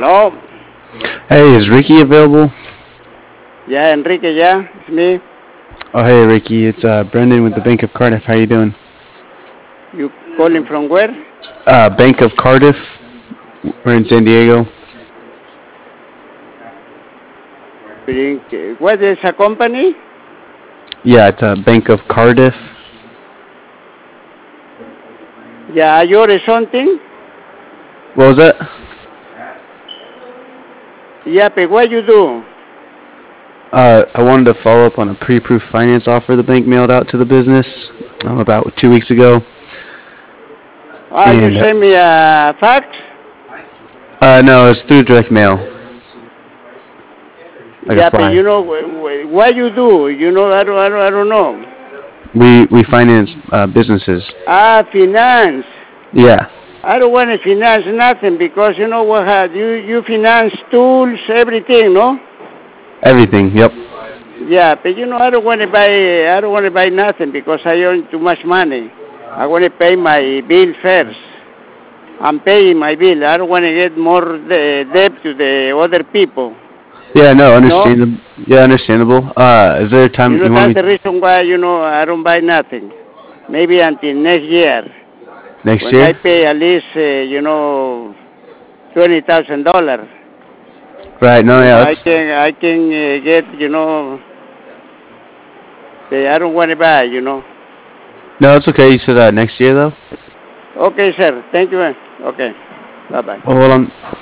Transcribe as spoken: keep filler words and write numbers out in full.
Hello. Hey, is Ricky available? Yeah, Enrique, yeah, it's me. Oh, hey, Ricky. It's uh, Brendan with the Bank of Cardiff. How you doing? You calling from where? Uh, Bank of Cardiff. We're in San Diego. Drink- What is a company? Yeah, it's uh, Bank of Cardiff. Yeah, you're something? What was that? Yeah, but what you do? Uh, I wanted to follow up on a pre-approved finance offer the bank mailed out to the business um, about two weeks ago. Ah, you And send me a fax? uh, no, it's through direct mail, like a Yeah, but fly. you know wh- wh- what you do? You know, I don't, I don't, I don't know. We we finance uh, businesses. Ah, finance. Yeah, I don't want to finance nothing because you know what? ha- You you finance tools, everything, no? everything. Yep. Yeah, but you know, I don't want to buy. I don't want to buy nothing because I earn too much money. I want to pay my bill first. I'm paying my bill. I don't want to get more de- debt to the other people. Yeah, no, No, understandable. Yeah, understandable. Uh, is there a you time know you want that's me the reason why you know I don't buy nothing. Maybe until next year next when I year? pay at least uh, you know twenty thousand dollars. Right. No, You know yeah, I that's can I can uh, get you know. The, I don't want to buy. You know. no, it's okay. You said uh, next year though. Okay, sir. Thank you. Man. Okay. Bye bye. Well, hold on.